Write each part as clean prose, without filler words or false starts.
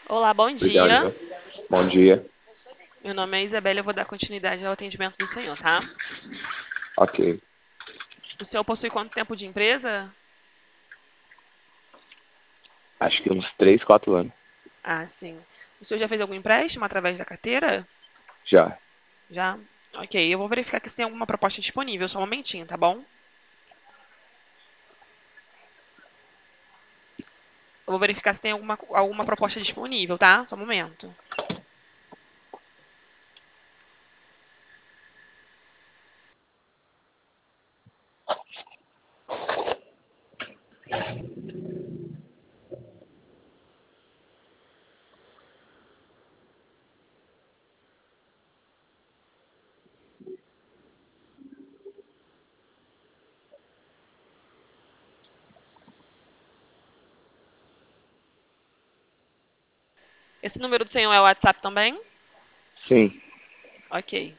Olá, bom dia. Obrigado. Bom dia. Meu nome é Isabela, eu vou dar continuidade ao atendimento do senhor, tá? Ok. O senhor possui quanto tempo de empresa? Acho que uns 3, 4 anos. Ah, sim. O senhor já fez algum empréstimo através da carteira? Já. Já? Ok, eu vou verificar aqui se tem alguma proposta disponível, só um momentinho, tá bom? Eu vou verificar se tem alguma proposta disponível, tá? Só um momento. Esse número do senhor é o WhatsApp também? Sim. Ok.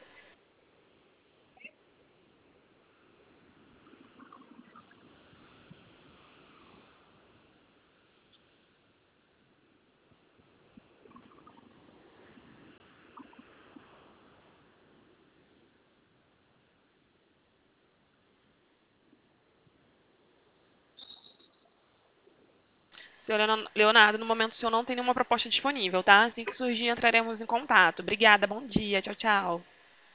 Senhor Leonardo, no momento o senhor não tem nenhuma proposta disponível, tá? Assim que surgir, entraremos em contato. Obrigada, bom dia. Tchau, tchau.